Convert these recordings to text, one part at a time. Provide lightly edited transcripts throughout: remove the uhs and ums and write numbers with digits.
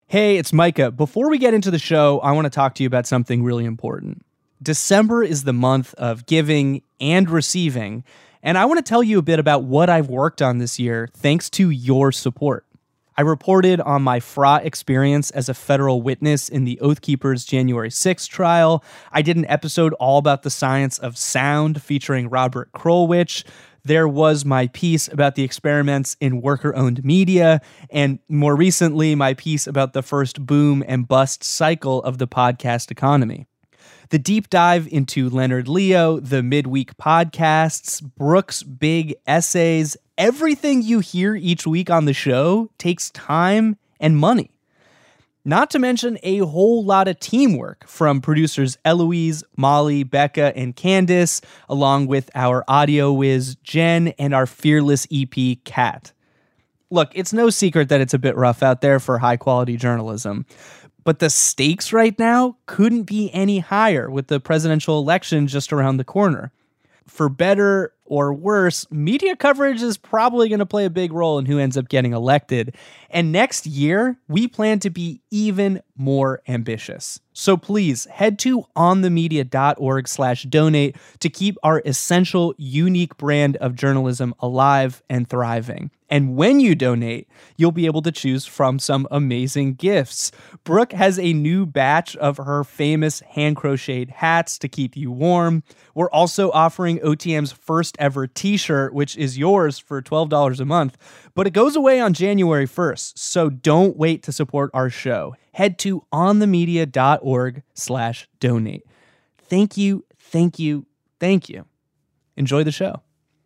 Hey, it's Micah. Before we get into the show, I want to talk to you about something really important. December is the month of giving and receiving, and I want to tell you a bit about what I've worked on this year thanks to your support. I reported on my fraught experience as a federal witness in the Oath Keepers January 6th trial. I did an episode all about the science of sound featuring Robert Krulwich. There was my piece about the experiments in worker-owned media, and more recently, my piece about the first boom and bust cycle of the podcast economy. The deep dive into Leonard Leo, the midweek podcasts, Brooke's big essays, everything you hear each week on the show takes time and money. Not to mention a whole lot of teamwork from producers Eloise, Molly, Becca, and Candace, along with our audio whiz Jen and our fearless EP Kat. Look, it's no secret that it's a bit rough out there for high-quality journalism, but the stakes right now couldn't be any higher with the presidential election just around the corner. For better or worse, media coverage is probably going to play a big role in who ends up getting elected. And next year, we plan to be even more ambitious. So please head to onthemedia.org/donate to keep our essential, unique brand of journalism alive and thriving. And when you donate, you'll be able to choose from some amazing gifts. Brooke has a new batch of her famous hand-crocheted hats to keep you warm. We're also offering OTM's first ever t-shirt, which is yours for $12 a month, but it goes away on January 1st, so don't wait to support our show. Head to onthemedia.org/donate. Thank you, thank you, thank you. Enjoy the show.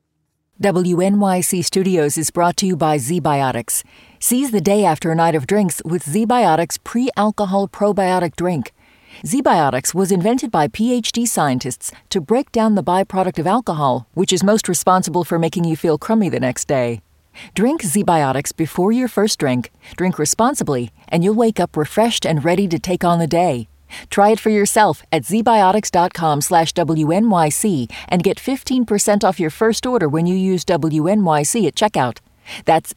WNYC Studios is brought to you by ZBiotics. Seize the day after a night of drinks with ZBiotics pre-alcohol probiotic drink. ZBiotics was invented by PhD scientists to break down the byproduct of alcohol, which is most responsible for making you feel crummy the next day. Drink ZBiotics before your first drink, drink responsibly, and you'll wake up refreshed and ready to take on the day. Try it for yourself at zbiotics.com/WNYC and get 15% off your first order when you use WNYC at checkout. That's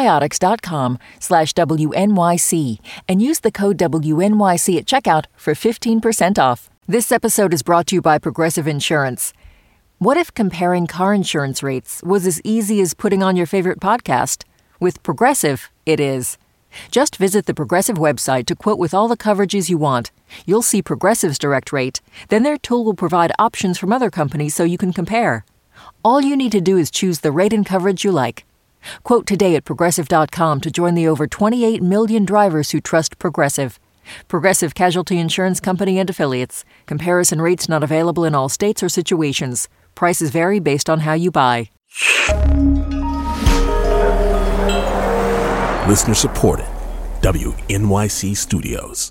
zbiotics.com/WNYC and use the code WNYC at checkout for 15% off. This episode is brought to you by Progressive Insurance. What if comparing car insurance rates was as easy as putting on your favorite podcast? With Progressive, it is. Just visit the Progressive website to quote with all the coverages you want. You'll see Progressive's direct rate. Then their tool will provide options from other companies so you can compare. All you need to do is choose the rate and coverage you like. Quote today at Progressive.com to join the over 28 million drivers who trust Progressive. Progressive Casualty Insurance Company and Affiliates. Comparison rates not available in all states or situations. Prices vary based on how you buy. Listener supported. WNYC Studios.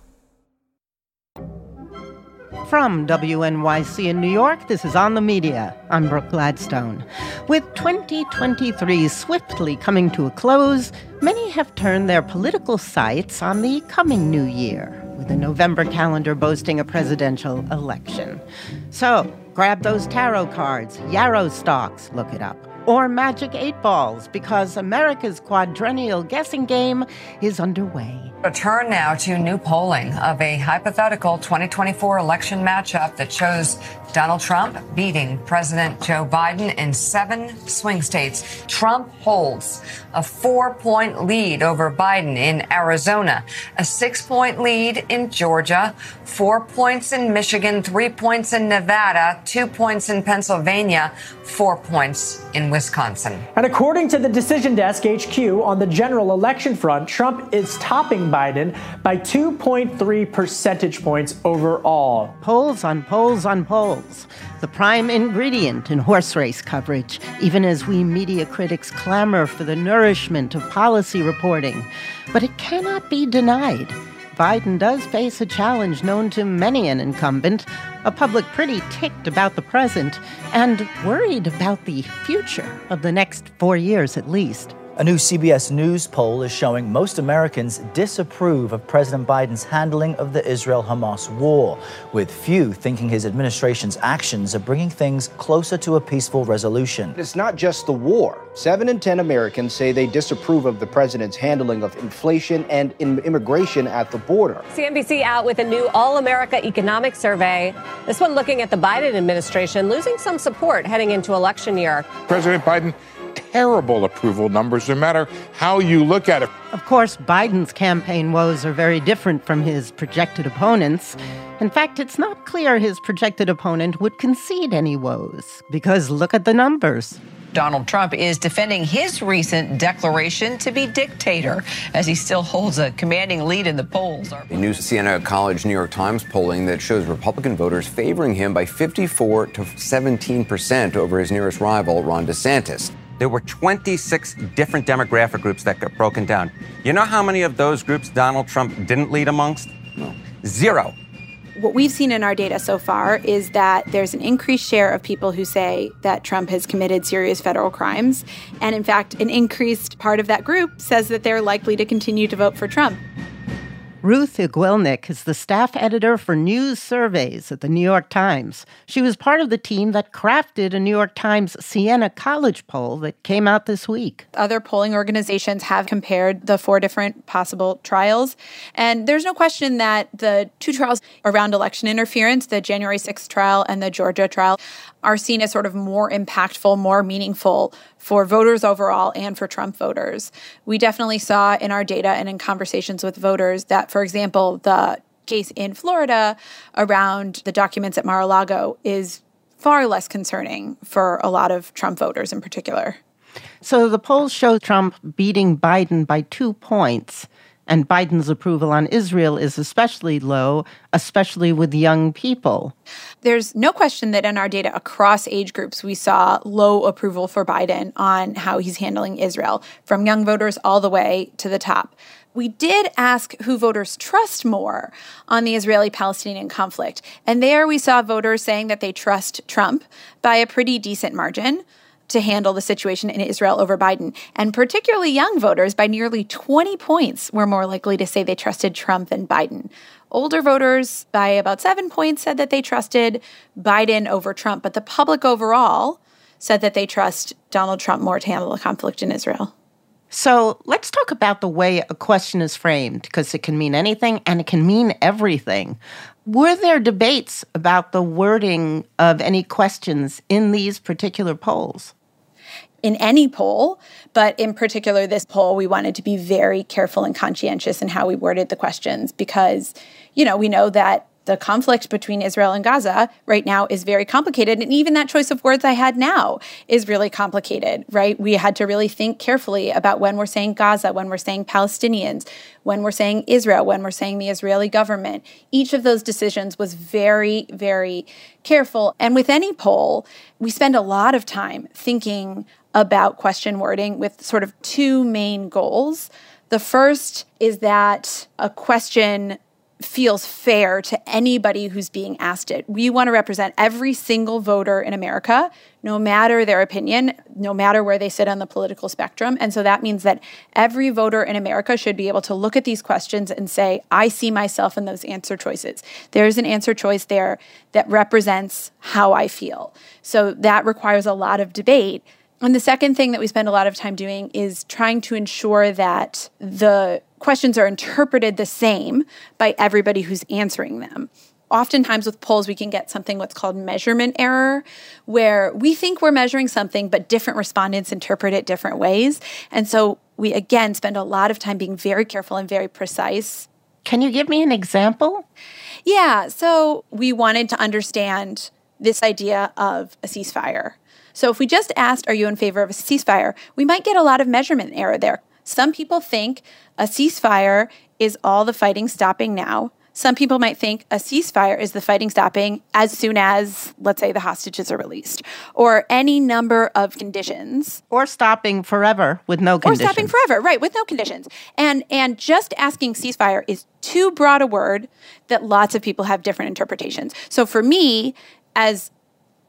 From WNYC in New York, this is On the Media. I'm Brooke Gladstone. With 2023 swiftly coming to a close, many have turned their political sights on the coming new year, with the November calendar boasting a presidential election. So, grab those tarot cards, yarrow stalks, look it up, or magic 8 balls, because America's quadrennial guessing game is underway. A turn now to new polling of a hypothetical 2024 election matchup that shows Donald Trump beating President Joe Biden in 7 swing states. Trump holds a 4-point lead over Biden in Arizona, a 6-point lead in Georgia, 4 points in Michigan, 3 points in Nevada, 2 points in Pennsylvania, 4 points in Wisconsin. And according to the Decision Desk HQ, on the general election front, Trump is topping Biden by 2.3 percentage points overall. Polls on polls on polls. The prime ingredient in horse race coverage, even as we media critics clamor for the nourishment of policy reporting. But it cannot be denied. Biden does face a challenge known to many an incumbent, a public pretty ticked about the present, and worried about the future of the next 4 years at least. A new CBS News poll is showing most Americans disapprove of President Biden's handling of the Israel-Hamas war, with few thinking his administration's actions are bringing things closer to a peaceful resolution. It's not just the war. 7 in 10 Americans say they disapprove of the president's handling of inflation and immigration at the border. CNBC out with a new All-America Economic Survey. This one looking at the Biden administration losing some support heading into election year. President Biden, terrible approval numbers, no matter how you look at it. Of course, Biden's campaign woes are very different from his projected opponents. In fact, it's not clear his projected opponent would concede any woes, because look at the numbers. Donald Trump is defending his recent declaration to be dictator, as he still holds a commanding lead in the polls. A new Siena College New York Times polling that shows Republican voters favoring him by 54 to 17% over his nearest rival, Ron DeSantis. There were 26 different demographic groups that got broken down. You know how many of those groups Donald Trump didn't lead amongst? No. 0. What we've seen in our data so far is that there's an increased share of people who say that Trump has committed serious federal crimes. And in fact, an increased part of that group says that they're likely to continue to vote for Trump. Ruth Igwilnik is the staff editor for news surveys at the New York Times. She was part of the team that crafted a New York Times Siena College poll that came out this week. Other polling organizations have compared the 4 different possible trials. And there's no question that the 2 trials around election interference, the January 6th trial and the Georgia trial, are seen as sort of more impactful, more meaningful for voters overall and for Trump voters. We definitely saw in our data and in conversations with voters that, for example, the case in Florida around the documents at Mar-a-Lago is far less concerning for a lot of Trump voters in particular. So the polls show Trump beating Biden by 2 points. And Biden's approval on Israel is especially low, especially with young people. There's no question that in our data across age groups, we saw low approval for Biden on how he's handling Israel, from young voters all the way to the top. We did ask who voters trust more on the Israeli-Palestinian conflict. And there we saw voters saying that they trust Trump by a pretty decent margin to handle the situation in Israel over Biden. And particularly young voters, by nearly 20 points, were more likely to say they trusted Trump than Biden. Older voters, by about 7 points, said that they trusted Biden over Trump. But the public overall said that they trust Donald Trump more to handle the conflict in Israel. So let's talk about the way a question is framed, because it can mean anything and it can mean everything. Were there debates about the wording of any questions in these particular polls? In any poll, but in particular this poll, we wanted to be very careful and conscientious in how we worded the questions because, we know that the conflict between Israel and Gaza right now is very complicated. And even that choice of words I had now is really complicated, right? We had to really think carefully about when we're saying Gaza, when we're saying Palestinians, when we're saying Israel, when we're saying the Israeli government. Each of those decisions was very, very careful. And with any poll, we spend a lot of time thinking about question wording with sort of 2 main goals. The first is that a question feels fair to anybody who's being asked it. We want to represent every single voter in America, no matter their opinion, no matter where they sit on the political spectrum. And so that means that every voter in America should be able to look at these questions and say, I see myself in those answer choices. There's an answer choice there that represents how I feel. So that requires a lot of debate. And the second thing that we spend a lot of time doing is trying to ensure that the questions are interpreted the same by everybody who's answering them. Oftentimes with polls, we can get something what's called measurement error, where we think we're measuring something, but different respondents interpret it different ways. And so we, again, spend a lot of time being very careful and very precise. Can you give me an example? Yeah, so we wanted to understand this idea of a ceasefire. So if we just asked, are you in favor of a ceasefire, we might get a lot of measurement error there. Some people think a ceasefire is all the fighting stopping now. Some people might think a ceasefire is the fighting stopping as soon as, let's say, the hostages are released, or any number of conditions. Or stopping forever with no conditions. Or stopping forever, right, with no conditions. And just asking ceasefire is too broad a word that lots of people have different interpretations. So for me, as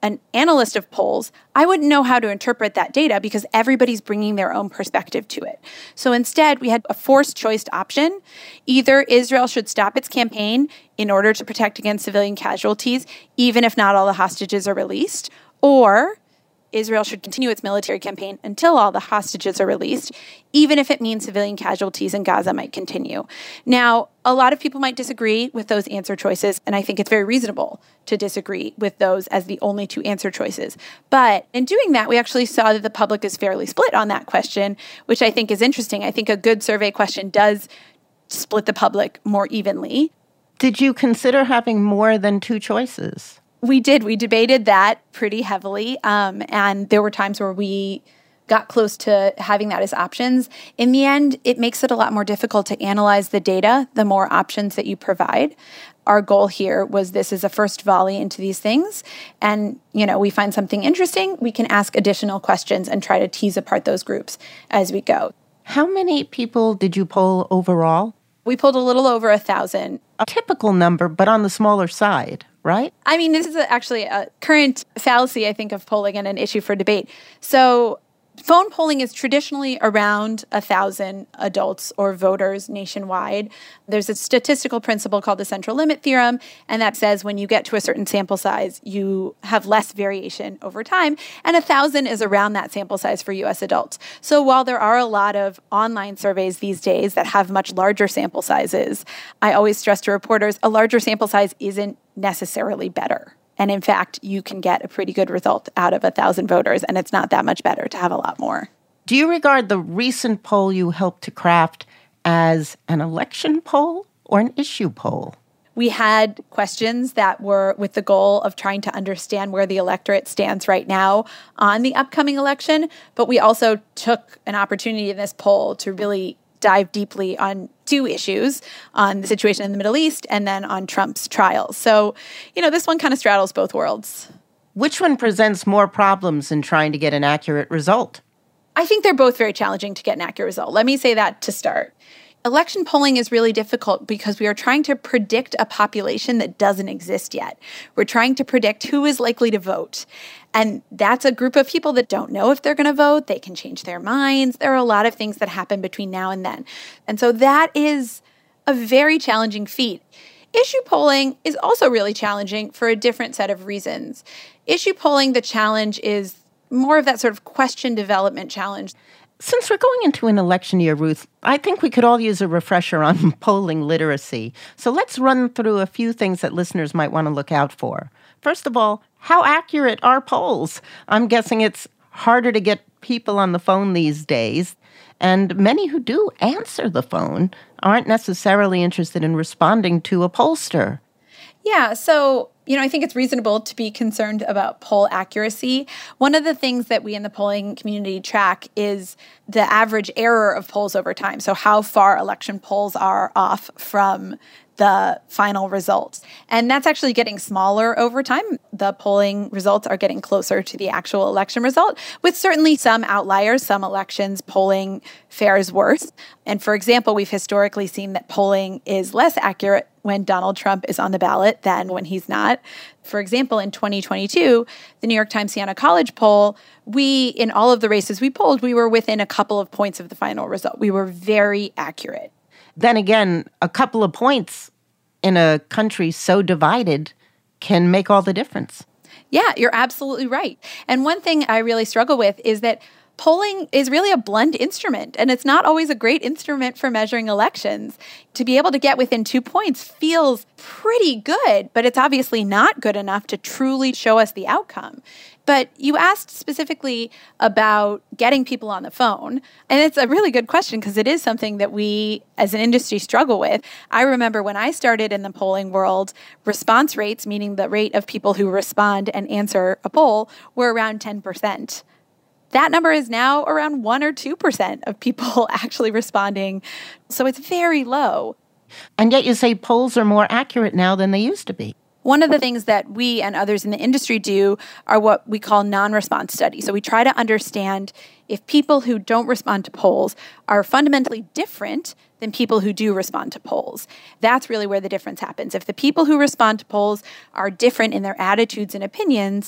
an analyst of polls, I wouldn't know how to interpret that data because everybody's bringing their own perspective to it. So instead, we had a forced choice option. Either Israel should stop its campaign in order to protect against civilian casualties, even if not all the hostages are released, or Israel should continue its military campaign until all the hostages are released, even if it means civilian casualties in Gaza might continue. Now, a lot of people might disagree with those answer choices, and I think it's very reasonable to disagree with those as the only two answer choices. But in doing that, we actually saw that the public is fairly split on that question, which I think is interesting. I think a good survey question does split the public more evenly. Did you consider having more than two choices? We did. We debated that pretty heavily. And there were times where we got close to having that as options. In the end, it makes it a lot more difficult to analyze the data, the more options that you provide. Our goal here was this is a first volley into these things. And, we find something interesting, we can ask additional questions and try to tease apart those groups as we go. How many people did you poll overall? We polled a little over 1,000. A typical number, but on the smaller side, right? I mean, this is actually a current fallacy, I think, of polling and an issue for debate. So phone polling is traditionally around 1,000 adults or voters nationwide. There's a statistical principle called the central limit theorem, and that says when you get to a certain sample size, you have less variation over time. And 1,000 is around that sample size for U.S. adults. So while there are a lot of online surveys these days that have much larger sample sizes, I always stress to reporters, a larger sample size isn't necessarily better. And in fact, you can get a pretty good result out of 1,000 voters, and it's not that much better to have a lot more. Do you regard the recent poll you helped to craft as an election poll or an issue poll? We had questions that were with the goal of trying to understand where the electorate stands right now on the upcoming election, but we also took an opportunity in this poll to really dive deeply on two issues, on the situation in the Middle East and then on Trump's trials. So, this one kind of straddles both worlds. Which one presents more problems in trying to get an accurate result? I think they're both very challenging to get an accurate result. Let me say that to start. Election polling is really difficult because we are trying to predict a population that doesn't exist yet. We're trying to predict who is likely to vote. And that's a group of people that don't know if they're going to vote. They can change their minds. There are a lot of things that happen between now and then. And so that is a very challenging feat. Issue polling is also really challenging for a different set of reasons. Issue polling, the challenge is more of that sort of question development challenge. Since we're going into an election year, Ruth, I think we could all use a refresher on polling literacy. So let's run through a few things that listeners might want to look out for. First of all, how accurate are polls? I'm guessing it's harder to get people on the phone these days, and many who do answer the phone aren't necessarily interested in responding to a pollster. Yeah, so, I think it's reasonable to be concerned about poll accuracy. One of the things that we in the polling community track is the average error of polls over time. So how far election polls are off from the final results. And that's actually getting smaller over time. The polling results are getting closer to the actual election result, with certainly some outliers. Some elections polling fares worse. And for example, we've historically seen that polling is less accurate when Donald Trump is on the ballot than when he's not. For example, in 2022, the New York Times Siena College poll, in all of the races we polled, we were within a couple of points of the final result. We were very accurate. Then again, a couple of points in a country so divided can make all the difference. Yeah, you're absolutely right. And one thing I really struggle with is that polling is really a blunt instrument, and it's not always a great instrument for measuring elections. To be able to get within 2 points feels pretty good, but it's obviously not good enough to truly show us the outcome. But you asked specifically about getting people on the phone, and it's a really good question because it is something that we as an industry struggle with. I remember when I started in the polling world, response rates, meaning the rate of people who respond and answer a poll, were around 10%. That number is now around 1 or 2% of people actually responding. So it's very low. And yet you say polls are more accurate now than they used to be. One of the things that we and others in the industry do are what we call non-response studies. So we try to understand if people who don't respond to polls are fundamentally different than people who do respond to polls. That's really where the difference happens. If the people who respond to polls are different in their attitudes and opinions,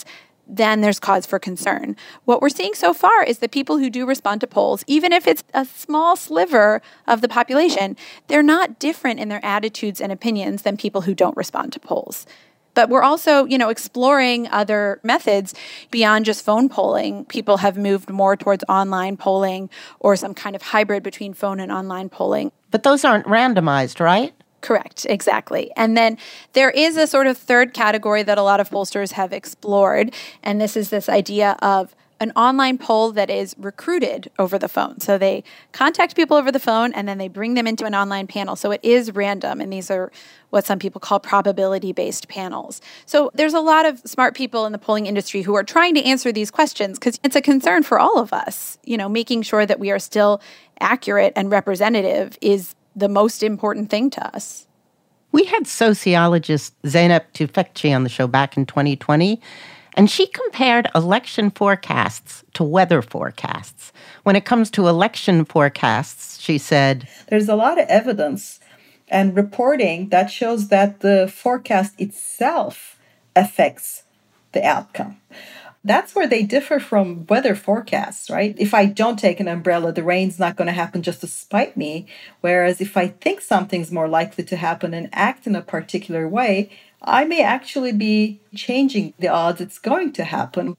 then there's cause for concern. What we're seeing so far is that people who do respond to polls, even if it's a small sliver of the population, they're not different in their attitudes and opinions than people who don't respond to polls. But we're also, exploring other methods beyond just phone polling. People have moved more towards online polling or some kind of hybrid between phone and online polling. But those aren't randomized, right? Correct, exactly. And then there is a sort of third category that a lot of pollsters have explored, and this is this idea of an online poll that is recruited over the phone. So they contact people over the phone, and then they bring them into an online panel. So it is random, and these are what some people call probability-based panels. So there's a lot of smart people in the polling industry who are trying to answer these questions because it's a concern for all of us. Making sure that we are still accurate and representative is the most important thing to us. We had sociologist Zeynep Tufekci on the show back in 2020, and she compared election forecasts to weather forecasts. When it comes to election forecasts, she said, there's a lot of evidence and reporting that shows that the forecast itself affects the outcome. That's where they differ from weather forecasts, right? If I don't take an umbrella, the rain's not going to happen just to spite me. Whereas if I think something's more likely to happen and act in a particular way, I may actually be changing the odds it's going to happen.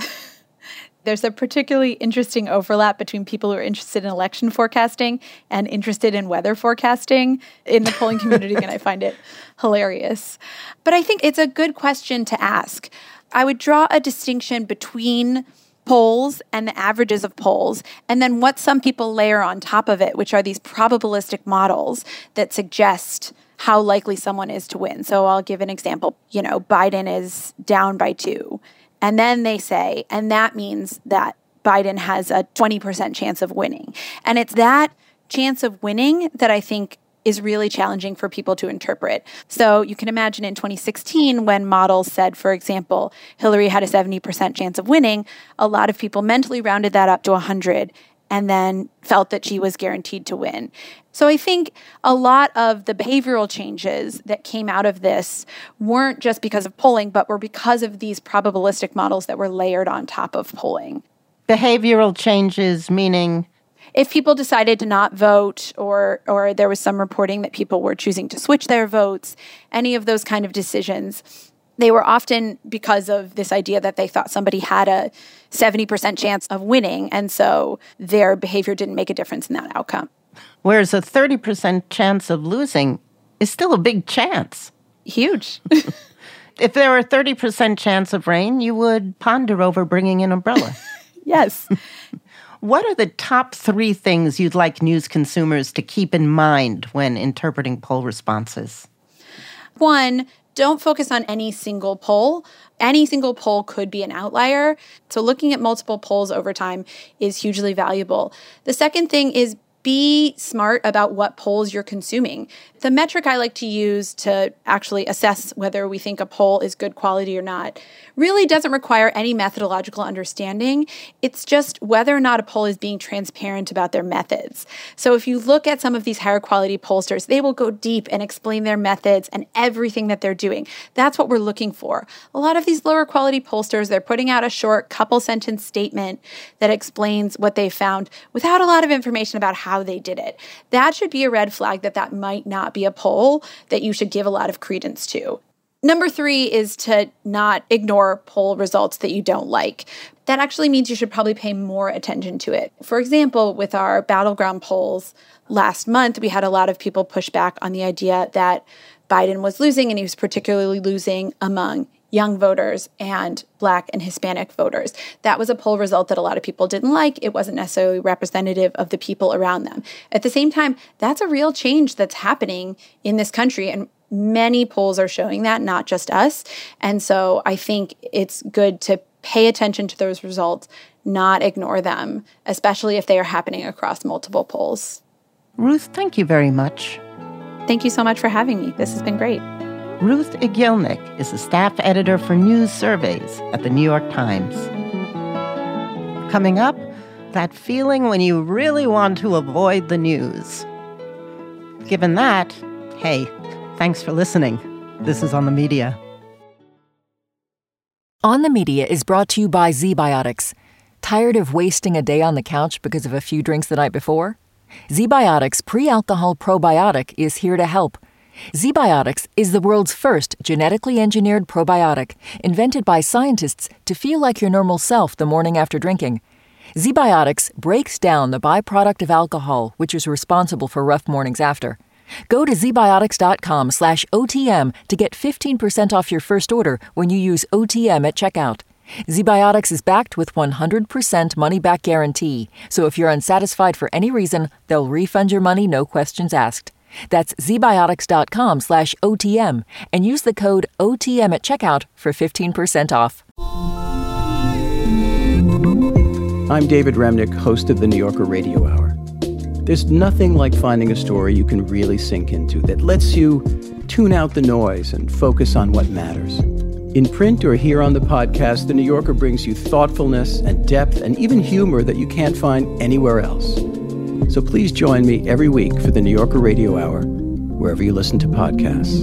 There's a particularly interesting overlap between people who are interested in election forecasting and interested in weather forecasting in the polling community, and I find it hilarious. But I think it's a good question to ask. I would draw a distinction between polls and the averages of polls, and then what some people layer on top of it, which are these probabilistic models that suggest how likely someone is to win. So I'll give an example. Biden is down by 2. And then they say, and that means that Biden has a 20% chance of winning. And it's that chance of winning that I think is really challenging for people to interpret. So you can imagine in 2016 when models said, for example, Hillary had a 70% chance of winning, a lot of people mentally rounded that up to 100 and then felt that she was guaranteed to win. So I think a lot of the behavioral changes that came out of this weren't just because of polling, but were because of these probabilistic models that were layered on top of polling. Behavioral changes meaning? If people decided to not vote or there was some reporting that people were choosing to switch their votes, any of those kind of decisions, they were often because of this idea that they thought somebody had a 70% chance of winning, and so their behavior didn't make a difference in that outcome. Whereas a 30% chance of losing is still a big chance. Huge. If there were a 30% chance of rain, you would ponder over bringing an umbrella. Yes. What are the top 3 things you'd like news consumers to keep in mind when interpreting poll responses? 1, don't focus on any single poll. Any single poll could be an outlier. So looking at multiple polls over time is hugely valuable. The second thing is be smart about what polls you're consuming. The metric I like to use to actually assess whether we think a poll is good quality or not really doesn't require any methodological understanding. It's just whether or not a poll is being transparent about their methods. So if you look at some of these higher quality pollsters, they will go deep and explain their methods and everything that they're doing. That's what we're looking for. A lot of these lower quality pollsters, they're putting out a short couple sentence statement that explains what they found without a lot of information about how they did it. That should be a red flag that might not be a poll that you should give a lot of credence to. Number 3 is to not ignore poll results that you don't like. That actually means you should probably pay more attention to it. For example, with our battleground polls last month, we had a lot of people push back on the idea that Biden was losing, and he was particularly losing among young voters and Black and Hispanic voters. That was a poll result that a lot of people didn't like. It wasn't necessarily representative of the people around them. At the same time, that's a real change that's happening in this country, and many polls are showing that, not just us. And so I think it's good to pay attention to those results, not ignore them, especially if they are happening across multiple polls. Ruth, thank you very much. Thank you so much for having me. This has been great. Ruth Igielnik is a staff editor for news surveys at the New York Times. Coming up, that feeling when you really want to avoid the news. Given that, hey, thanks for listening. This is On the Media. On the Media is brought to you by ZBiotics. Tired of wasting a day on the couch because of a few drinks the night before? ZBiotics Pre-Alcohol Probiotic is here to help. ZBiotics is the world's first genetically engineered probiotic, invented by scientists to feel like your normal self the morning after drinking. ZBiotics breaks down the byproduct of alcohol, which is responsible for rough mornings after. Go to zbiotics.com/OTM to get 15% off your first order when you use OTM at checkout. ZBiotics is backed with 100% money-back guarantee, so if you're unsatisfied for any reason, they'll refund your money, no questions asked. That's zbiotics.com/OTM and use the code OTM at checkout for 15% off. I'm David Remnick, host of the New Yorker Radio Hour. There's nothing like finding a story you can really sink into that lets you tune out the noise and focus on what matters. In print or here on the podcast, The New Yorker brings you thoughtfulness and depth and even humor that you can't find anywhere else. So please join me every week for the New Yorker Radio Hour, wherever you listen to podcasts.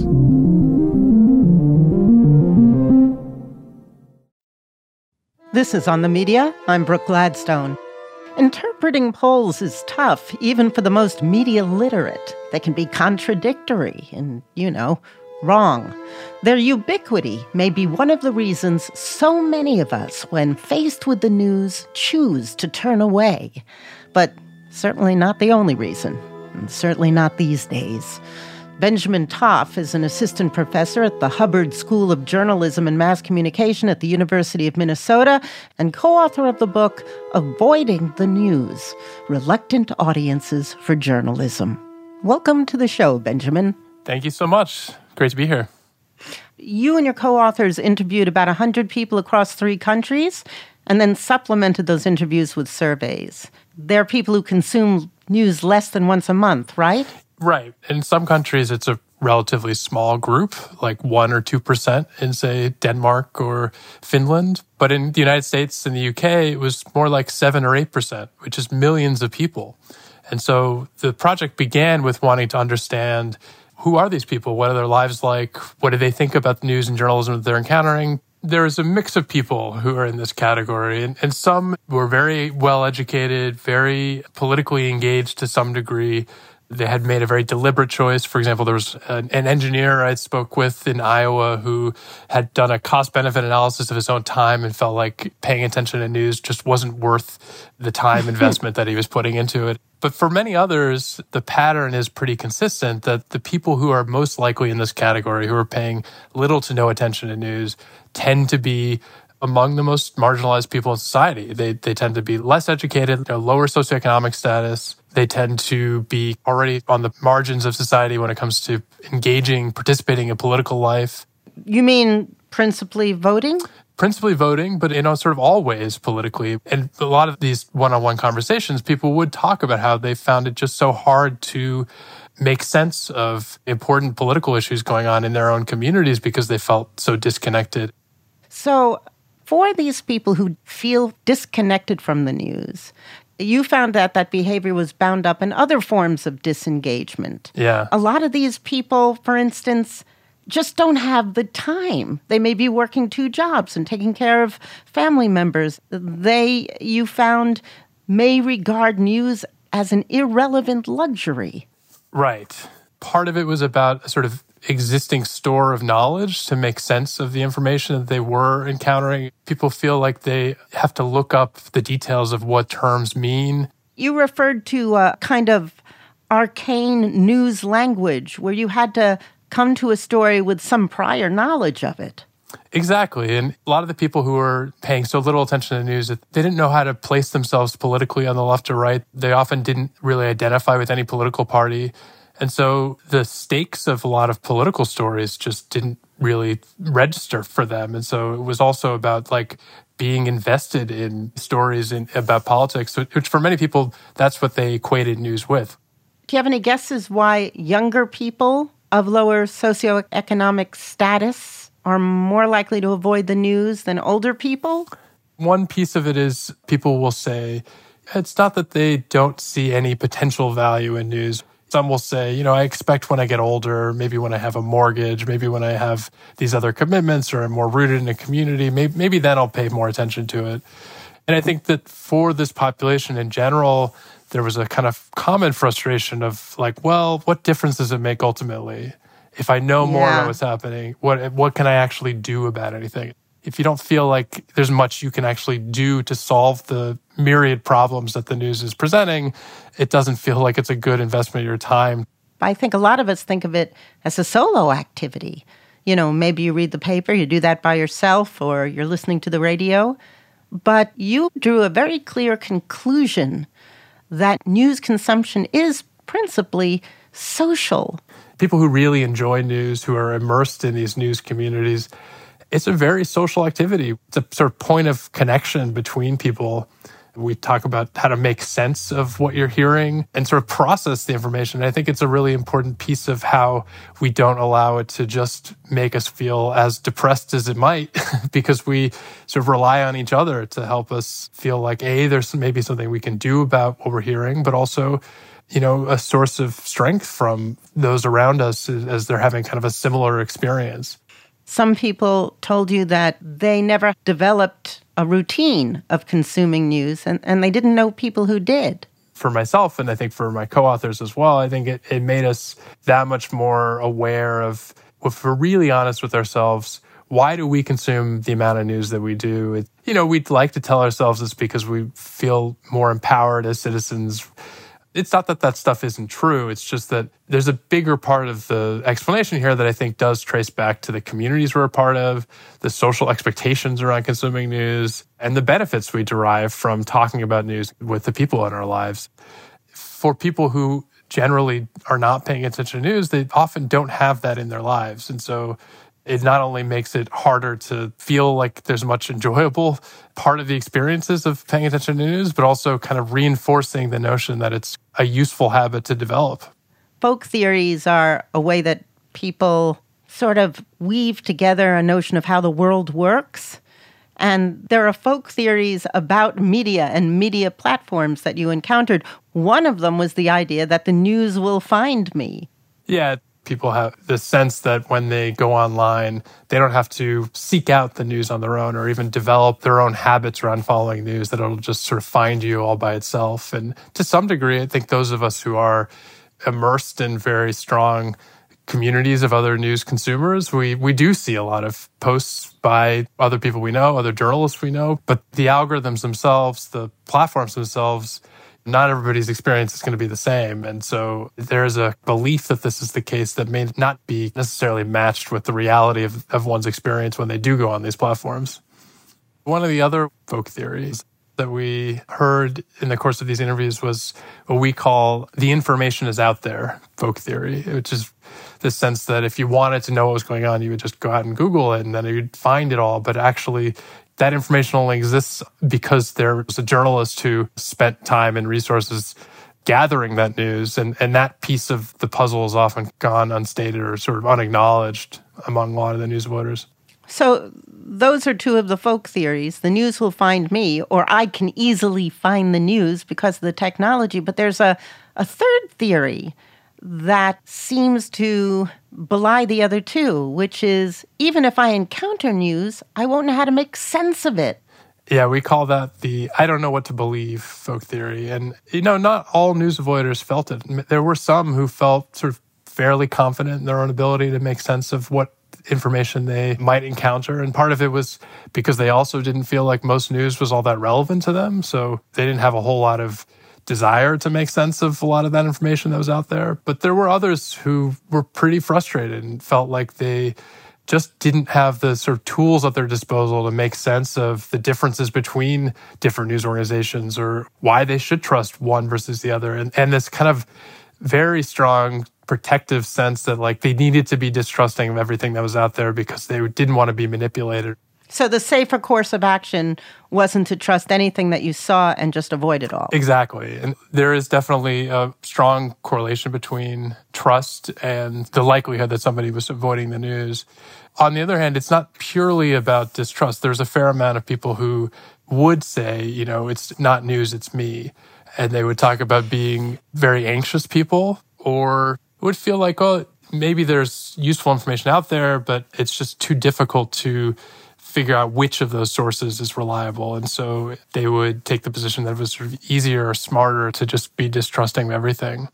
This is On the Media. I'm Brooke Gladstone. Interpreting polls is tough, even for the most media literate. They can be contradictory and, wrong. Their ubiquity may be one of the reasons so many of us, when faced with the news, choose to turn away. But certainly not the only reason, and certainly not these days. Benjamin Toff is an assistant professor at the Hubbard School of Journalism and Mass Communication at the University of Minnesota and co-author of the book Avoiding the News: Reluctant Audiences for Journalism. Welcome to the show, Benjamin. Thank you so much. Great to be here. You and your co-authors interviewed about 100 people across 3 countries and then supplemented those interviews with surveys. There are people who consume news less than once a month, right? Right. In some countries, it's a relatively small group, like 1 or 2% in, say, Denmark or Finland. But in the United States and the UK, it was more like 7 or 8%, which is millions of people. And so the project began with wanting to understand, who are these people? What are their lives like? What do they think about the news and journalism that they're encountering? There is a mix of people who are in this category, and some were very well-educated, very politically engaged to some degree. They had made a very deliberate choice. For example, there was an engineer I spoke with in Iowa who had done a cost-benefit analysis of his own time and felt like paying attention to news just wasn't worth the time investment that he was putting into it. But for many others, the pattern is pretty consistent, that the people who are most likely in this category, who are paying little to no attention to news, tend to be among the most marginalized people in society. They tend to be less educated, lower socioeconomic status. They tend to be already on the margins of society when it comes to engaging, participating in political life. You mean principally voting? Principally voting, but in sort of all ways politically. And a lot of these one-on-one conversations, people would talk about how they found it just so hard to make sense of important political issues going on in their own communities because they felt so disconnected. So for these people who feel disconnected from the news, you found that that behavior was bound up in other forms of disengagement. Yeah. A lot of these people, for instance, just don't have the time. They may be working 2 jobs and taking care of family members. They, you found, may regard news as an irrelevant luxury. Right. Part of it was about a sort of existing store of knowledge to make sense of the information that they were encountering. People feel like they have to look up the details of what terms mean. You referred to a kind of arcane news language where you had to come to a story with some prior knowledge of it. Exactly. And a lot of the people who were paying so little attention to the news, they didn't know how to place themselves politically on the left or right. They often didn't really identify with any political party. And so the stakes of a lot of political stories just didn't really register for them. And so it was also about being invested in stories about politics, which for many people, that's what they equated news with. Do you have any guesses why younger people of lower socioeconomic status are more likely to avoid the news than older people? One piece of it is people will say, it's not that they don't see any potential value in news. Some will say, I expect when I get older, maybe when I have a mortgage, maybe when I have these other commitments or I'm more rooted in a community, maybe then I'll pay more attention to it. And I think that for this population in general, there was a kind of common frustration of like, well, what difference does it make ultimately? If I know more about what's happening, what can I actually do about anything? If you don't feel like there's much you can actually do to solve the myriad problems that the news is presenting, it doesn't feel like it's a good investment of your time. I think a lot of us think of it as a solo activity. Maybe you read the paper, you do that by yourself, or you're listening to the radio. But you drew a very clear conclusion that news consumption is principally social. People who really enjoy news, who are immersed in these news communities, it's a very social activity. It's a sort of point of connection between people. We talk about how to make sense of what you're hearing and sort of process the information. I think it's a really important piece of how we don't allow it to just make us feel as depressed as it might, because we sort of rely on each other to help us feel like, there's maybe something we can do about what we're hearing, but also, a source of strength from those around us as they're having kind of a similar experience. Some people told you that they never developed a routine of consuming news, and they didn't know people who did. For myself, and I think for my co-authors as well, I think it made us that much more aware of, if we're really honest with ourselves, why do we consume the amount of news that we do? We'd like to tell ourselves it's because we feel more empowered as citizens. It's not that stuff isn't true. It's just that there's a bigger part of the explanation here that I think does trace back to the communities we're a part of, the social expectations around consuming news, and the benefits we derive from talking about news with the people in our lives. For people who generally are not paying attention to news, they often don't have that in their lives. And so it not only makes it harder to feel like there's much enjoyable part of the experiences of paying attention to news, but also kind of reinforcing the notion that it's a useful habit to develop. Folk theories are a way that people sort of weave together a notion of how the world works. And there are folk theories about media and media platforms that you encountered. One of them was the idea that the news will find me. Yeah. People have the sense that when they go online, they don't have to seek out the news on their own or even develop their own habits around following news, that it'll just sort of find you all by itself. And to some degree, I think those of us who are immersed in very strong communities of other news consumers, we do see a lot of posts by other people we know, other journalists we know, but the algorithms themselves, the platforms themselves, not everybody's experience is going to be the same. And so there's a belief that this is the case that may not be necessarily matched with the reality of one's experience when they do go on these platforms. One of the other folk theories that we heard in the course of these interviews was what we call the information is out there folk theory, which is the sense that if you wanted to know what was going on, you would just go out and Google it and then you'd find it all. But actually, that information only exists because there was a journalist who spent time and resources gathering that news, and that piece of the puzzle is often gone unstated or sort of unacknowledged among a lot of the news voters. So those are two of the folk theories. The news will find me, or I can easily find the news because of the technology. But there's a third theory that seems to belie the other two, which is even if I encounter news, I won't know how to make sense of it. Yeah, we call that the I don't know what to believe folk theory. And, not all news avoiders felt it. There were some who felt sort of fairly confident in their own ability to make sense of what information they might encounter. And part of it was because they also didn't feel like most news was all that relevant to them. So they didn't have a whole lot of desire to make sense of a lot of that information that was out there. But there were others who were pretty frustrated and felt like they just didn't have the sort of tools at their disposal to make sense of the differences between different news organizations or why they should trust one versus the other. And this kind of very strong protective sense that like they needed to be distrusting of everything that was out there because they didn't want to be manipulated. So the safer course of action wasn't to trust anything that you saw and just avoid it all. Exactly. And there is definitely a strong correlation between trust and the likelihood that somebody was avoiding the news. On the other hand, it's not purely about distrust. There's a fair amount of people who would say, it's not news, it's me. And they would talk about being very anxious people or it would feel like, oh, maybe there's useful information out there, but it's just too difficult to figure out which of those sources is reliable. And so they would take the position that it was sort of easier or smarter to just be distrusting of everything.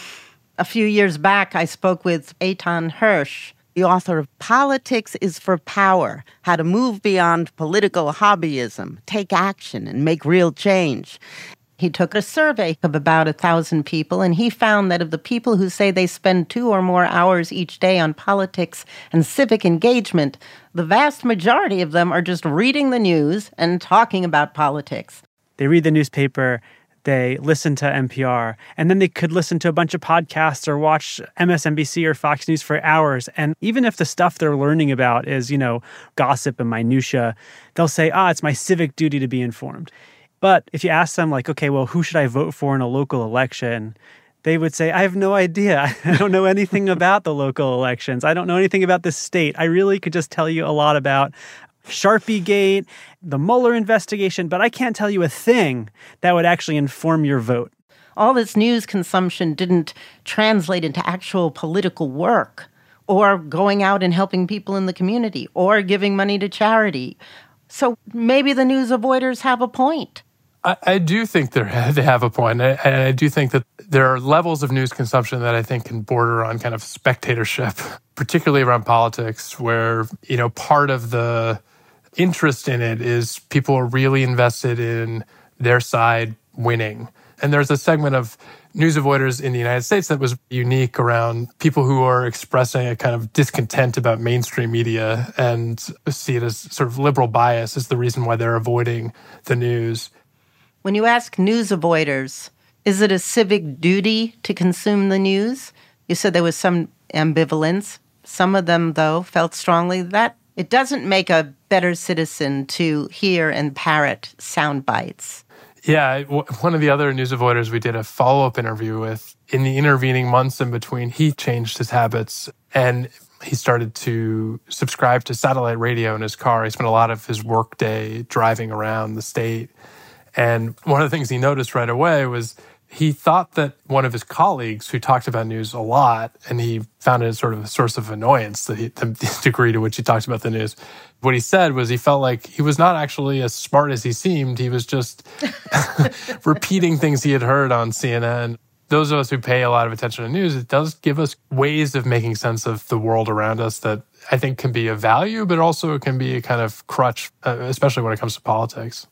A few years back, I spoke with Eitan Hersh, the author of Politics is for Power, How to Move Beyond Political Hobbyism, Take Action, and Make Real Change. He took a survey of about 1,000 people, and he found that of the people who say they spend 2 or more hours each day on politics and civic engagement, the vast majority of them are just reading the news and talking about politics. They read the newspaper, they listen to NPR, and then they could listen to a bunch of podcasts or watch MSNBC or Fox News for hours. And even if the stuff they're learning about is, gossip and minutia, they'll say, it's my civic duty to be informed. But if you ask them, like, okay, well, who should I vote for in a local election? They would say, I have no idea. I don't know anything about the local elections. I don't know anything about this state. I really could just tell you a lot about Sharpiegate, the Mueller investigation, but I can't tell you a thing that would actually inform your vote. All this news consumption didn't translate into actual political work or going out and helping people in the community or giving money to charity. So maybe the news avoiders have a point. I do think they have a point. And I do think that there are levels of news consumption that I think can border on kind of spectatorship, particularly around politics, where, part of the interest in it is people are really invested in their side winning. And there's a segment of news avoiders in the United States that was unique around people who are expressing a kind of discontent about mainstream media and see it as sort of liberal bias as the reason why they're avoiding the news. When you ask news avoiders, is it a civic duty to consume the news? You said there was some ambivalence. Some of them, though, felt strongly that it doesn't make a better citizen to hear and parrot sound bites. Yeah, one of the other news avoiders we did a follow-up interview with, in the intervening months in between, he changed his habits and he started to subscribe to satellite radio in his car. He spent a lot of his workday driving around the state. And one of the things he noticed right away was he thought that one of his colleagues who talked about news a lot, and he found it sort of a source of annoyance, the degree to which he talked about the news. What he said was he felt like he was not actually as smart as he seemed. He was just repeating things he had heard on CNN. Those of us who pay a lot of attention to news, it does give us ways of making sense of the world around us that I think can be of value, but also it can be a kind of crutch, especially when it comes to politics.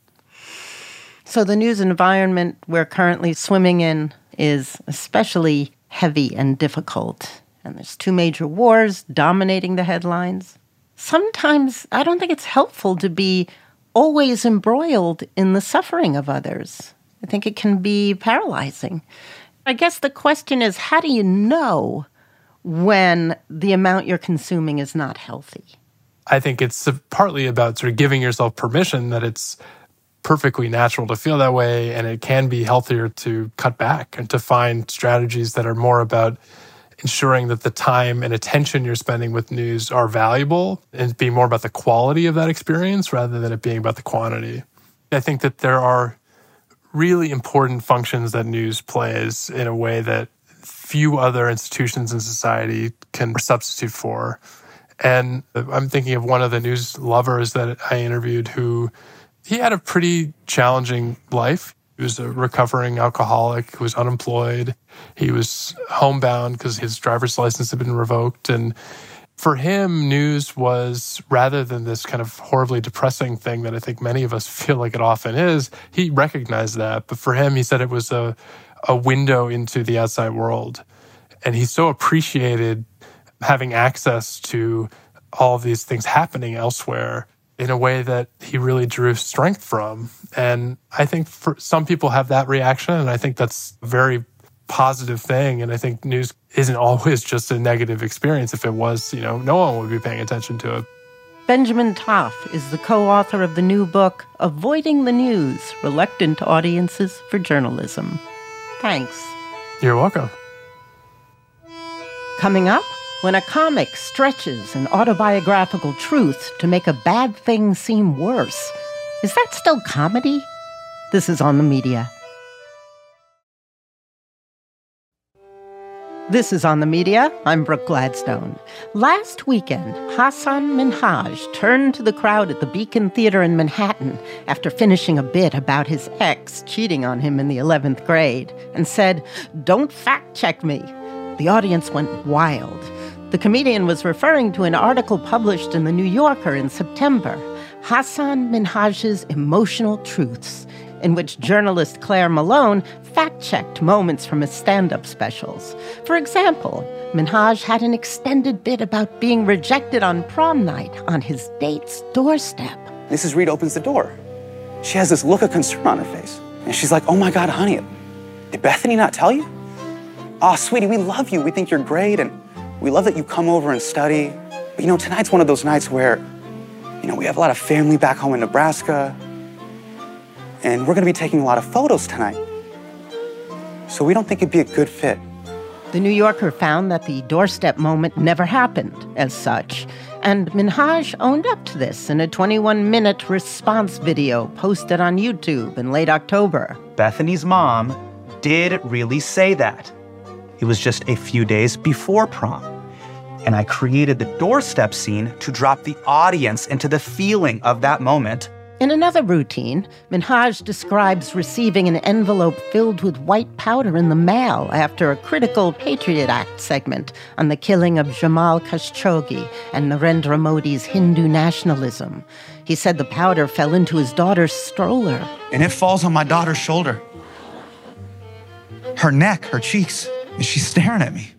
So the news environment we're currently swimming in is especially heavy and difficult. And there's 2 major wars dominating the headlines. Sometimes I don't think it's helpful to be always embroiled in the suffering of others. I think it can be paralyzing. I guess the question is, how do you know when the amount you're consuming is not healthy? I think it's partly about sort of giving yourself permission that it's perfectly natural to feel that way, and it can be healthier to cut back and to find strategies that are more about ensuring that the time and attention you're spending with news are valuable and being more about the quality of that experience rather than it being about the quantity. I think that there are really important functions that news plays in a way that few other institutions in society can substitute for. And I'm thinking of one of the news lovers that I interviewed who he had a pretty challenging life. He was a recovering alcoholic who was unemployed. He was homebound because his driver's license had been revoked. And for him, news was, rather than this kind of horribly depressing thing that I think many of us feel like it often is, he recognized that. But for him, he said it was a window into the outside world. And he so appreciated having access to all of these things happening elsewhere in a way that he really drew strength from. And I think for some people have that reaction, and I think that's a very positive thing. And I think news isn't always just a negative experience. If it was, no one would be paying attention to it. Benjamin Toff is the co-author of the new book, Avoiding the News, Reluctant Audiences for Journalism. Thanks. You're welcome. Coming up, when a comic stretches an autobiographical truth to make a bad thing seem worse, is that still comedy? This is On the Media. This is On the Media. I'm Brooke Gladstone. Last weekend, Hasan Minhaj turned to the crowd at the Beacon Theater in Manhattan after finishing a bit about his ex cheating on him in the 11th grade and said, "Don't fact-check me." The audience went wild. The comedian was referring to an article published in The New Yorker in September, Hasan Minhaj's Emotional Truths, in which journalist Claire Malone fact-checked moments from his stand-up specials. For example, Minhaj had an extended bit about being rejected on prom night on his date's doorstep. Mrs. Reed opens the door. She has this look of concern on her face. And she's like, "Oh my God, honey, did Bethany not tell you? Oh, sweetie, we love you. We think you're great. And we love that you come over and study. But, tonight's one of those nights where, we have a lot of family back home in Nebraska. And we're going to be taking a lot of photos tonight. So we don't think it'd be a good fit." The New Yorker found that the doorstep moment never happened as such, and Minhaj owned up to this in a 21-minute response video posted on YouTube in late October. Bethany's mom did really say that. It was just a few days before prom. And I created the doorstep scene to drop the audience into the feeling of that moment. In another routine, Minhaj describes receiving an envelope filled with white powder in the mail after a critical Patriot Act segment on the killing of Jamal Khashoggi and Narendra Modi's Hindu nationalism. He said the powder fell into his daughter's stroller. And it falls on my daughter's shoulder. Her neck, her cheeks, and she's staring at me.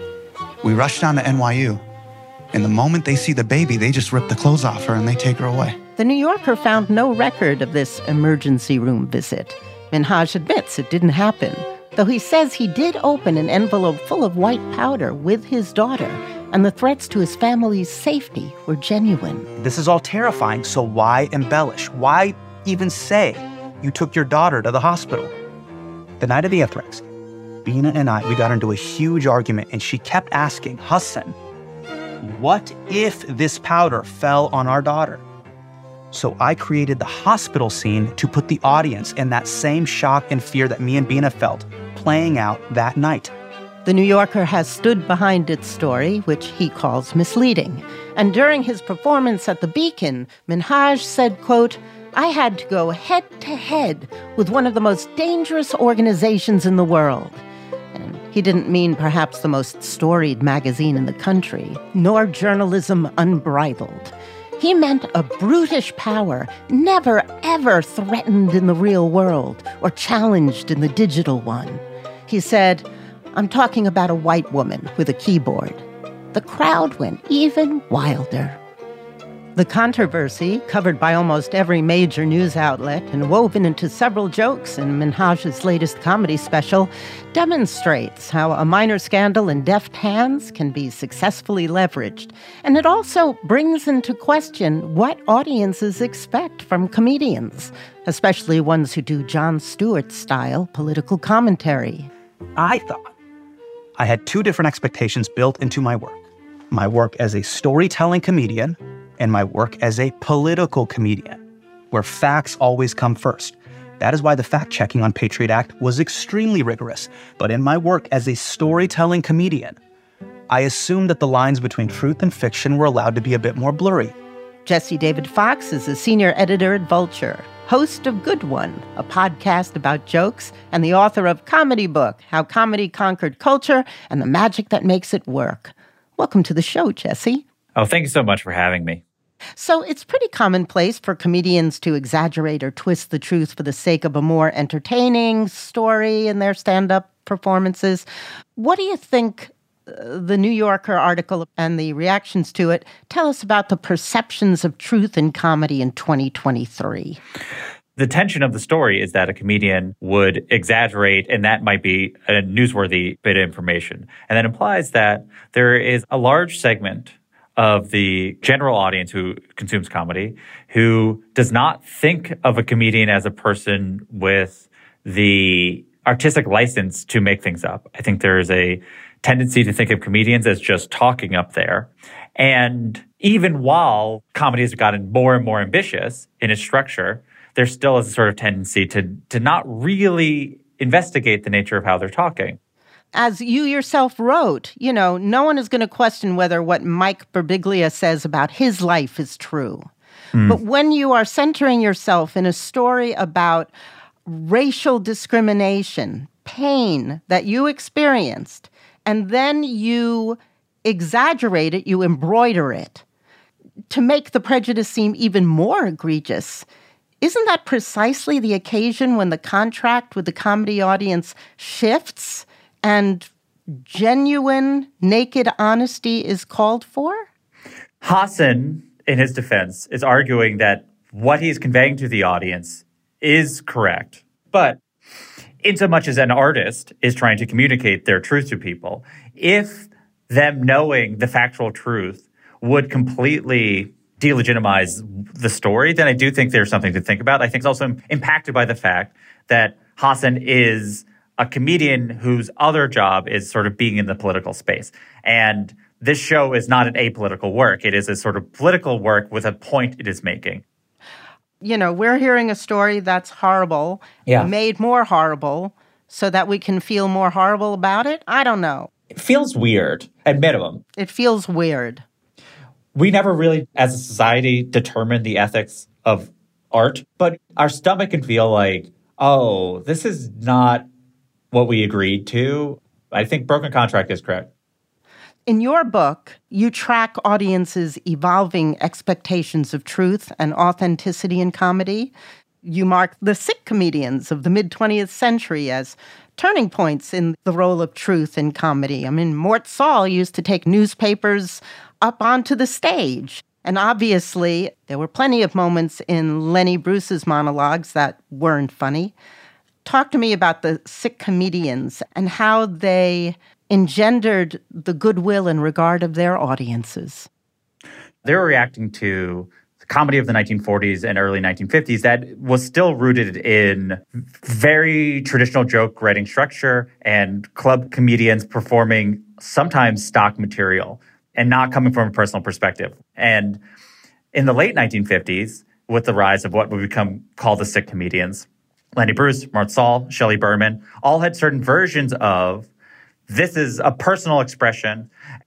We rush down to NYU. And the moment they see the baby, they just rip the clothes off her and they take her away. The New Yorker found no record of this emergency room visit. Minhaj admits it didn't happen, though he says he did open an envelope full of white powder with his daughter, and the threats to his family's safety were genuine. This is all terrifying, so why embellish? Why even say you took your daughter to the hospital? The night of the anthrax, Bina and I, we got into a huge argument, and she kept asking, "Hasan, what if this powder fell on our daughter?" So I created the hospital scene to put the audience in that same shock and fear that me and Bina felt playing out that night. The New Yorker has stood behind its story, which he calls misleading. And during his performance at the Beacon, Minhaj said, quote, "I had to go head-to-head with one of the most dangerous organizations in the world." And he didn't mean perhaps the most storied magazine in the country, nor journalism unbridled. He meant a brutish power never, ever threatened in the real world or challenged in the digital one. He said, "I'm talking about a white woman with a keyboard." The crowd went even wilder. The controversy, covered by almost every major news outlet and woven into several jokes in Minhaj's latest comedy special, demonstrates how a minor scandal in deft hands can be successfully leveraged. And it also brings into question what audiences expect from comedians, especially ones who do Jon Stewart-style political commentary. I thought I had two different expectations built into my work as a storytelling comedian and my work as a political comedian, where facts always come first. That is why the fact-checking on Patriot Act was extremely rigorous. But in my work as a storytelling comedian, I assumed that the lines between truth and fiction were allowed to be a bit more blurry. Jesse David Fox is a senior editor at Vulture, host of Good One, a podcast about jokes, and the author of Comedy Book, How Comedy Conquered Culture and the Magic That Makes It Work. Welcome to the show, Jesse. Oh, thank you so much for having me. So it's pretty commonplace for comedians to exaggerate or twist the truth for the sake of a more entertaining story in their stand-up performances. What do you think the New Yorker article and the reactions to it tell us about the perceptions of truth in comedy in 2023? The tension of the story is that a comedian would exaggerate, and that might be a newsworthy bit of information. And that implies that there is a large segment of the general audience who consumes comedy who does not think of a comedian as a person with the artistic license to make things up. I think there is a tendency to think of comedians as just talking up there. And even while comedy has gotten more and more ambitious in its structure, there still is a sort of tendency to not really investigate the nature of how they're talking. as you yourself wrote, no one is going to question whether what Mike Birbiglia says about his life is true. But when you are centering yourself in a story about racial discrimination, pain that you experienced, and then you exaggerate it, you embroider it to make the prejudice seem even more egregious, isn't that precisely the occasion when the contract with the comedy audience shifts and genuine, naked honesty is called for? Hasan, in his defense, is arguing that what he's conveying to the audience is correct. But in so much as an artist is trying to communicate their truth to people, if them knowing the factual truth would completely delegitimize the story, then I do think there's something to think about. I think it's also impacted by the fact that Hasan is a comedian whose other job is sort of being in the political space. And this show is not an apolitical work. It is a sort of political work with a point it is making. We're hearing a story that's horrible, made more horrible, so that we can feel more horrible about it? I don't know. It feels weird, at minimum. It feels weird. We never really, as a society, determined the ethics of art, but our stomach can feel like, oh, this is not what we agreed to. I think Broken Contract is correct. In your book, you track audiences' evolving expectations of truth and authenticity in comedy. You mark the sick comedians of the mid-20th century as turning points in the role of truth in comedy. Mort Sahl used to take newspapers up onto the stage. And obviously, there were plenty of moments in Lenny Bruce's monologues that weren't funny. Talk to me about the sick comedians and how they engendered the goodwill and regard of their audiences. They were reacting to the comedy of the 1940s and early 1950s that was still rooted in very traditional joke writing structure and club comedians performing sometimes stock material and not coming from a personal perspective. And in the late 1950s, with the rise of what would become called the sick comedians, Lenny Bruce, Mort Sahl, Shelley Berman, all had certain versions of this is a personal expression.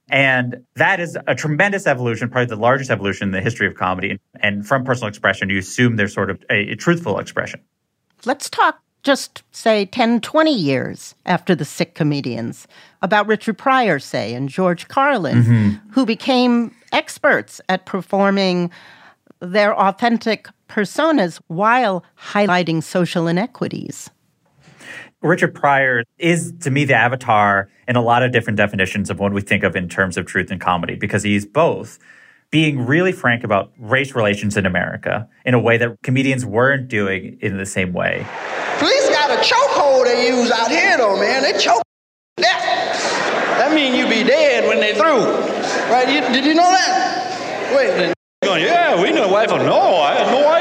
And that is a tremendous evolution, probably the largest evolution in the history of comedy. And from personal expression, you assume there's sort of a truthful expression. Let's talk just, say, 10, 20 years after the sick comedians, about Richard Pryor, say, and George Carlin, who became experts at performing their authentic personas while highlighting social inequities. Richard Pryor is, to me, the avatar in a lot of different definitions of what we think of in terms of truth and comedy, because he's both being really frank about race relations in America in a way that comedians weren't doing in the same way. Police got a chokehold they use out here, though, man. They choke death. That mean you be dead when they through. Right? Did you know that? Wait, going, yeah, we know wife. No, I had no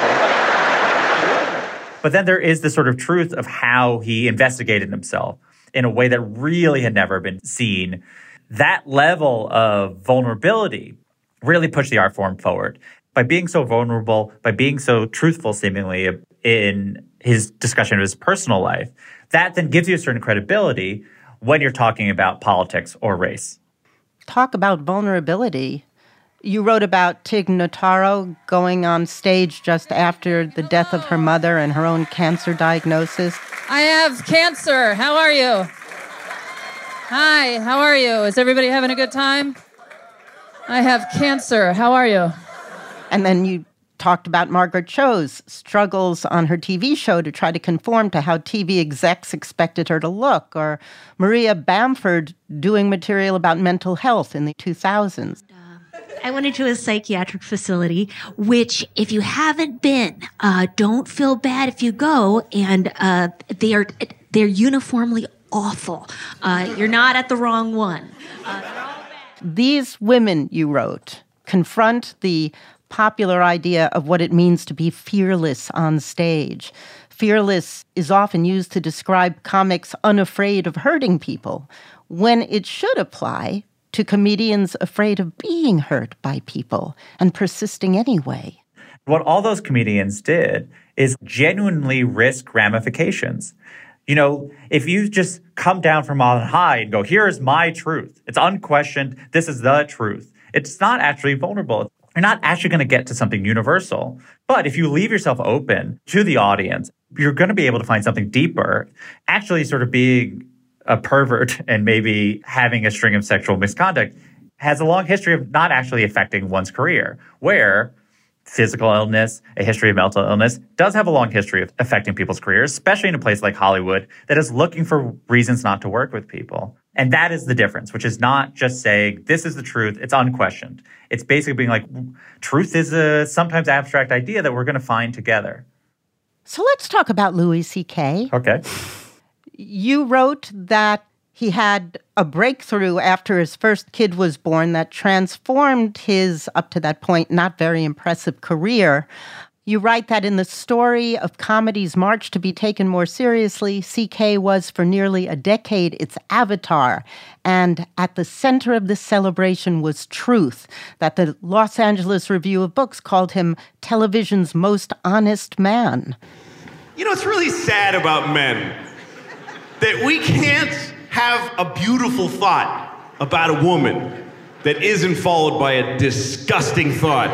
idea. But then there is the sort of truth of how he investigated himself in a way that really had never been seen. That level of vulnerability really pushed the art form forward. By being so vulnerable, by being so truthful, seemingly, in his discussion of his personal life, that then gives you a certain credibility when you're talking about politics or race. Talk about vulnerability. You wrote about Tig Notaro going on stage just after the death of her mother and her own cancer diagnosis. I have cancer. How are you? Hi, how are you? Is everybody having a good time? I have cancer. How are you? And then you talked about Margaret Cho's struggles on her TV show to try to conform to how TV execs expected her to look, or Maria Bamford doing material about mental health in the 2000s. I went into a psychiatric facility, which if you haven't been, don't feel bad if you go, and they're uniformly awful. You're not at the wrong one. These women, you wrote, confront the popular idea of what it means to be fearless on stage. Fearless is often used to describe comics unafraid of hurting people, when it should apply to comedians afraid of being hurt by people and persisting anyway. What all those comedians did is genuinely risk ramifications. You know, if you just come down from on high and go, here's my truth, it's unquestioned, this is the truth, it's not actually vulnerable. You're not actually going to get to something universal. But if you leave yourself open to the audience, you're going to be able to find something deeper. Actually sort of being a pervert and maybe having a string of sexual misconduct has a long history of not actually affecting one's career, where physical illness, a history of mental illness, does have a long history of affecting people's careers, especially in a place like Hollywood that is looking for reasons not to work with people. And that is the difference, which is not just saying, this is the truth, it's unquestioned. It's basically being like, truth is a sometimes abstract idea that we're going to find together. So let's talk about Louis C.K. Okay. You wrote that he had a breakthrough after his first kid was born that transformed his, up to that point, not very impressive career. You write that in the story of comedy's march to be taken more seriously, C.K. was for nearly a decade its avatar. And at the center of this celebration was truth, that the Los Angeles Review of Books called him television's most honest man. You know, it's really sad about men that we can't have a beautiful thought about a woman that isn't followed by a disgusting thought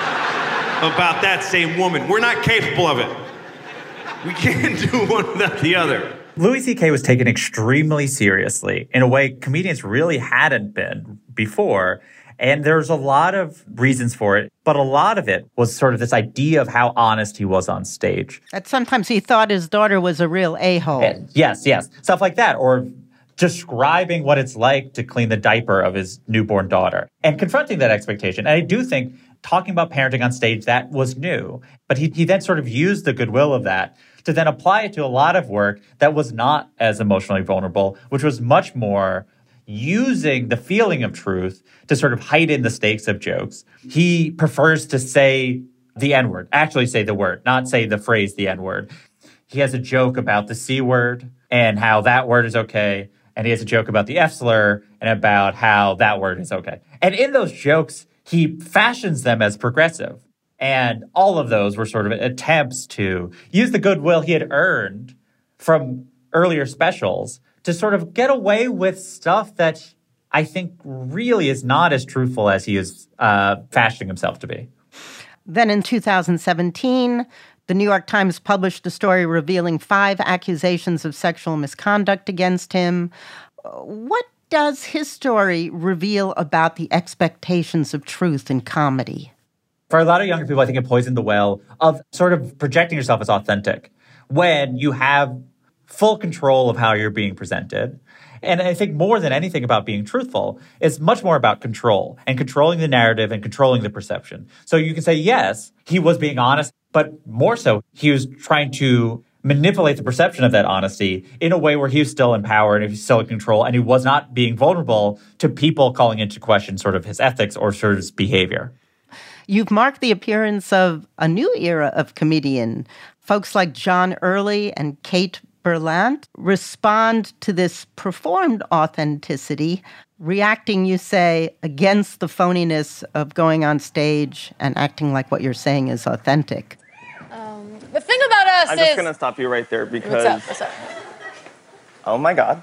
about that same woman. We're not capable of it. We can't do one without the other. Louis C.K. was taken extremely seriously in a way comedians really hadn't been before. And there's a lot of reasons for it, but a lot of it was sort of this idea of how honest he was on stage. That sometimes he thought his daughter was a real a-hole. Yes. Stuff like that. Or describing what it's like to clean the diaper of his newborn daughter and confronting that expectation. And I do think talking about parenting on stage, that was new. But he then sort of used the goodwill of that to then apply it to a lot of work that was not as emotionally vulnerable, which was much more using the feeling of truth to sort of heighten the stakes of jokes. He prefers to say the N-word, actually say the word, not say the phrase the N-word. He has a joke about the C word and how that word is okay. And he has a joke about the F slur and about how that word is okay. And in those jokes, he fashions them as progressive. And all of those were sort of attempts to use the goodwill he had earned from earlier specials to sort of get away with stuff that I think really is not as truthful as he is fashioning himself to be. Then in 2017, the New York Times published a story revealing 5 accusations of sexual misconduct against him. What does his story reveal about the expectations of truth in comedy? For a lot of younger people, I think it poisoned the well of sort of projecting yourself as authentic when you have full control of how you're being presented. And I think more than anything about being truthful, it's much more about control and controlling the narrative and controlling the perception. So you can say, yes, he was being honest, but more so, he was trying to manipulate the perception of that honesty in a way where he was still in power and he was still in control and he was not being vulnerable to people calling into question sort of his ethics or sort of his behavior. You've marked the appearance of a new era of comedian. Folks like John Early and Kate Berlant respond to this performed authenticity, reacting, you say, against the phoniness of going on stage and acting like what you're saying is authentic. The thing about us I'm just going to stop you right there because... What's up? Oh, my God.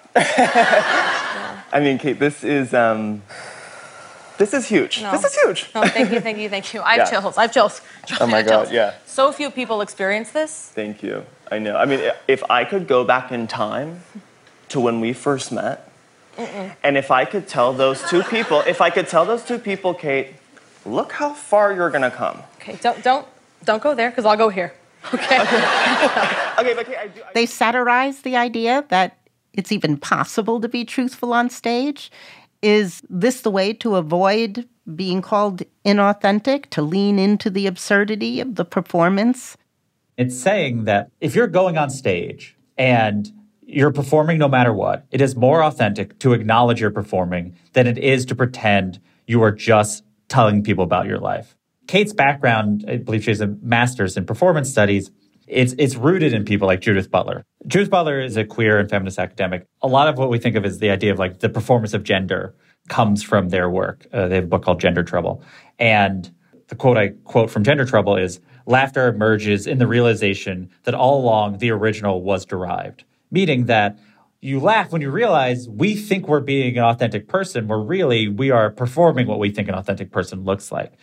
I mean, Kate, this is huge. No. This is huge. No, thank you. I have chills. Oh, my God, yeah. So few people experience this. Thank you. I know. I mean, if I could go back in time to when we first met, and if I could tell those two people, Kate, look how far you're going to come. Okay, don't go there, because I'll go here. Okay. Okay, but Kate, They satirize the idea that it's even possible to be truthful on stage. Is this the way to avoid being called inauthentic, to lean into the absurdity of the performance? It's saying that if you're going on stage and you're performing no matter what, it is more authentic to acknowledge you're performing than it is to pretend you are just telling people about your life. Kate's background, I believe she has a master's in performance studies. It's rooted in people like Judith Butler. Judith Butler is a queer and feminist academic. A lot of what we think of as the idea of like the performance of gender comes from their work. They have a book called Gender Trouble. And the quote I quote from Gender Trouble is, "Laughter emerges in the realization that all along the original was derived, Meaning that you laugh when you realize we think we're being an authentic person, where really we are performing what we think an authentic person looks like.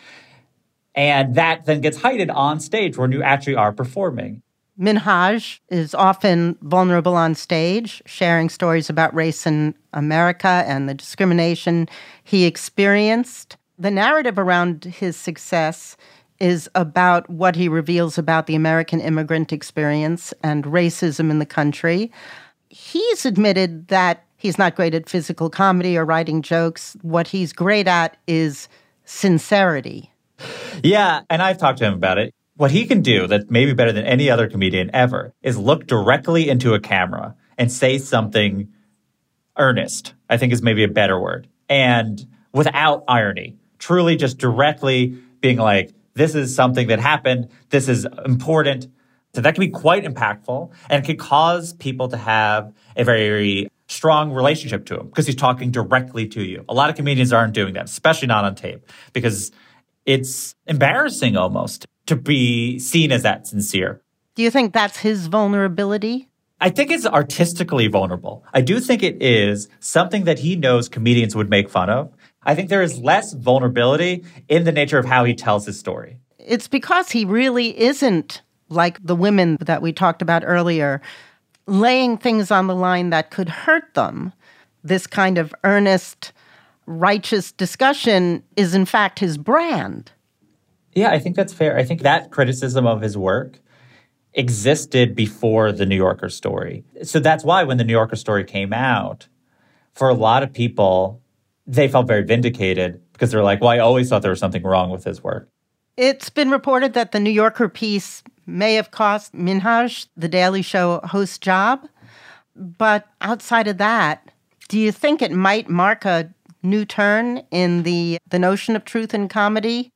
And that then gets heightened on stage when you actually are performing. Minhaj is often vulnerable on stage, sharing stories about race in America and the discrimination he experienced. The narrative around his success is about what he reveals about the American immigrant experience and racism in the country. He's admitted that he's not great at physical comedy or writing jokes. What he's great at is sincerity. Yeah, and I've talked to him about it. What he can do that's maybe better than any other comedian ever is look directly into a camera and say something earnest, I think is maybe a better word, and without irony. Truly just directly being like, this is something that happened, this is important. So that can be quite impactful and can cause people to have a very strong relationship to him because he's talking directly to you. A lot of comedians aren't doing that, especially not on tape, because it's embarrassing almost to be seen as that sincere. Do you think that's his vulnerability? I think it's artistically vulnerable. I do think it is something that he knows comedians would make fun of. I think there is less vulnerability in the nature of how he tells his story. It's because he really isn't like the women that we talked about earlier, laying things on the line that could hurt them. This kind of earnest, righteous discussion is in fact his brand. Yeah, I think that's fair. I think that criticism of his work existed before the New Yorker story. So that's why when the New Yorker story came out, for a lot of people, they felt very vindicated because they're like, well, I always thought there was something wrong with his work. It's been reported that the New Yorker piece may have cost Minhaj the Daily Show host job. But outside of that, do you think it might mark a new turn in the notion of truth in comedy?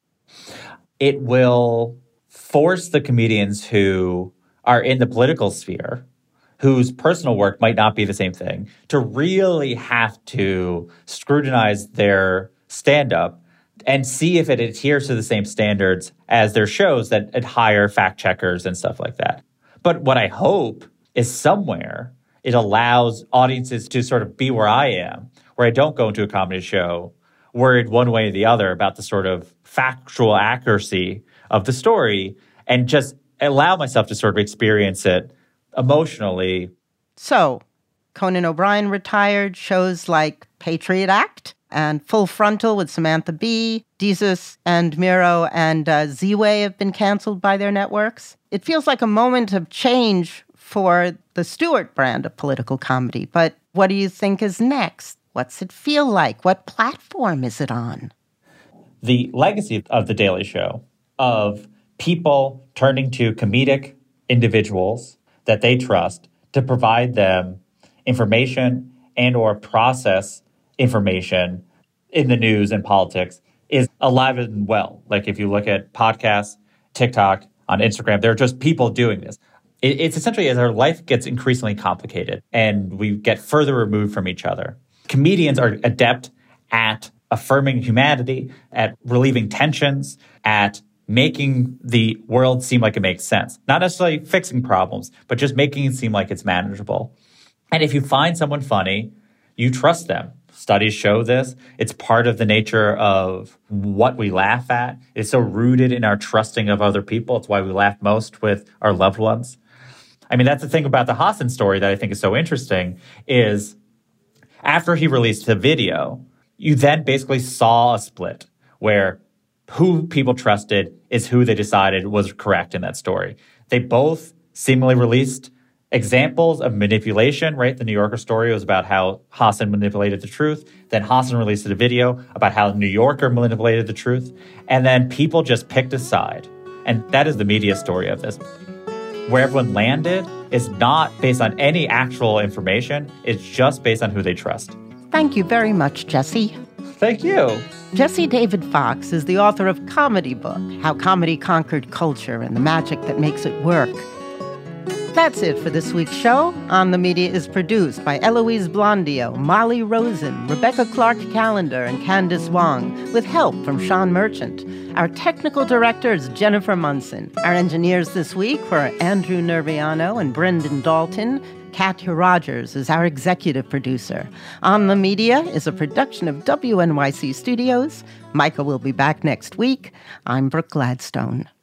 It will force the comedians who are in the political sphere, whose personal work might not be the same thing, to really have to scrutinize their stand-up and see if it adheres to the same standards as their shows that hire fact checkers and stuff like that. But what I hope is somewhere it allows audiences to sort of be where I am, where I don't go into a comedy show worried one way or the other about the sort of factual accuracy of the story and just allow myself to sort of experience it emotionally. So, Conan O'Brien retired, shows like Patriot Act and Full Frontal with Samantha Bee, Desus and Mero and Z-Way have been canceled by their networks. It feels like a moment of change for the Stewart brand of political comedy. But what do you think is next? What's it feel like? What platform is it on? The legacy of The Daily Show, of people turning to comedic individuals that they trust to provide them information and or process information in the news and politics, is alive and well. Like if you look at podcasts, TikTok, on Instagram, there are just people doing this. It's essentially as our life gets increasingly complicated and we get further removed from each other. Comedians are adept at affirming humanity, at relieving tensions, at making the world seem like it makes sense. Not necessarily fixing problems, but just making it seem like it's manageable. And if you find someone funny, you trust them. Studies show this. It's part of the nature of what we laugh at. It's so rooted in our trusting of other people. It's why we laugh most with our loved ones. I mean, that's the thing about the Hasan story that I think is so interesting is after he released the video, you then basically saw a split where who people trusted is who they decided was correct in that story. They both seemingly released examples of manipulation, right? The New Yorker story was about how Hasan manipulated the truth. Then Hasan released a video about how the New Yorker manipulated the truth. And then people just picked a side. And that is the media story of this. Where everyone landed is not based on any actual information. It's just based on who they trust. Thank you very much, Jesse. Thank you. Jesse David Fox is the author of Comedy Book, How Comedy Conquered Culture and the Magic That Makes It Work. That's it for this week's show. On the Media is produced by Eloise Blondio, Molly Rosen, Rebecca Clark-Callender, and Candace Wong, with help from Sean Merchant. Our technical director is Jennifer Munson. Our engineers this week were Andrew Nerviano and Brendan Dalton. Katya Rogers is our executive producer. On the Media is a production of WNYC Studios. Micah will be back next week. I'm Brooke Gladstone.